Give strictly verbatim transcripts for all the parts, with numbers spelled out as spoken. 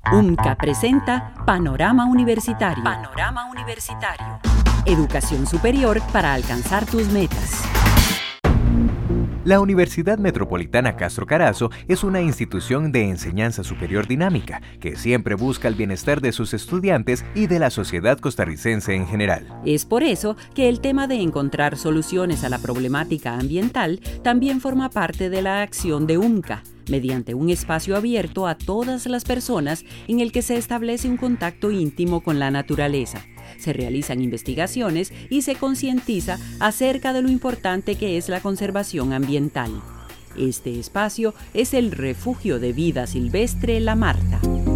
UMCA presenta Panorama Universitario. Panorama Universitario. Educación superior para alcanzar tus metas. La Universidad Metropolitana Castro Carazo es una institución de enseñanza superior dinámica que siempre busca el bienestar de sus estudiantes y de la sociedad costarricense en general. Es por eso que el tema de encontrar soluciones a la problemática ambiental también forma parte de la acción de UMCA, mediante un espacio abierto a todas las personas en el que se establece un contacto íntimo con la naturaleza. Se realizan investigaciones y se concientiza acerca de lo importante que es la conservación ambiental. Este espacio es el Refugio de Vida Silvestre La Marta.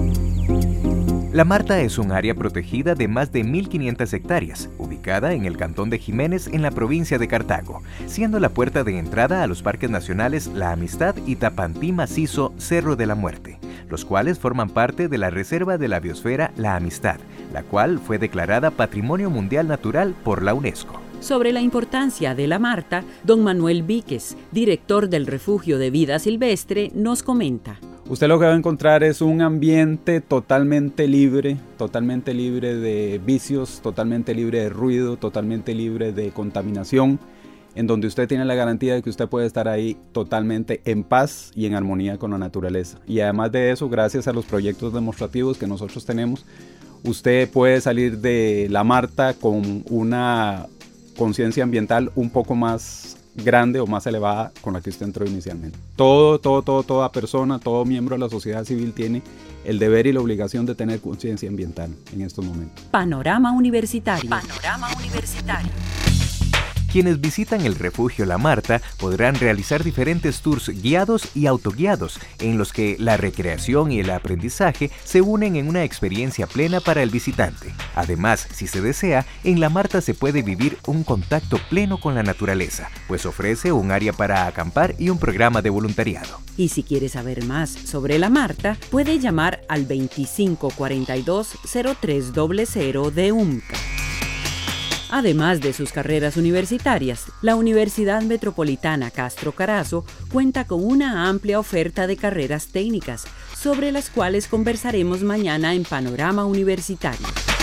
La Marta es un área protegida de más de mil quinientas hectáreas, ubicada en el cantón de Jiménez en la provincia de Cartago, siendo la puerta de entrada a los parques nacionales La Amistad y Tapantí Macizo Cerro de la Muerte, los cuales forman parte de la Reserva de la Biosfera La Amistad, la cual fue declarada Patrimonio Mundial Natural por la UNESCO. Sobre la importancia de la Marta, don Manuel Víquez, director del Refugio de Vida Silvestre, nos comenta. Usted lo que va a encontrar es un ambiente totalmente libre, totalmente libre de vicios, totalmente libre de ruido, totalmente libre de contaminación, en donde usted tiene la garantía de que usted puede estar ahí totalmente en paz y en armonía con la naturaleza. Y además de eso, gracias a los proyectos demostrativos que nosotros tenemos, usted puede salir de La Marta con una conciencia ambiental un poco más grande o más elevada con la que usted entró inicialmente. Todo, todo, todo, toda persona, todo miembro de la sociedad civil tiene el deber y la obligación de tener conciencia ambiental en estos momentos. Panorama Universitario. Panorama Universitario. Quienes visitan el refugio La Marta podrán realizar diferentes tours guiados y autoguiados, en los que la recreación y el aprendizaje se unen en una experiencia plena para el visitante. Además, si se desea, en La Marta se puede vivir un contacto pleno con la naturaleza, pues ofrece un área para acampar y un programa de voluntariado. Y si quiere saber más sobre La Marta, puede llamar al veinticinco cuarenta y dos cero tres cero cero de UMCA. Además de sus carreras universitarias, la Universidad Metropolitana Castro Carazo cuenta con una amplia oferta de carreras técnicas, sobre las cuales conversaremos mañana en Panorama Universitario.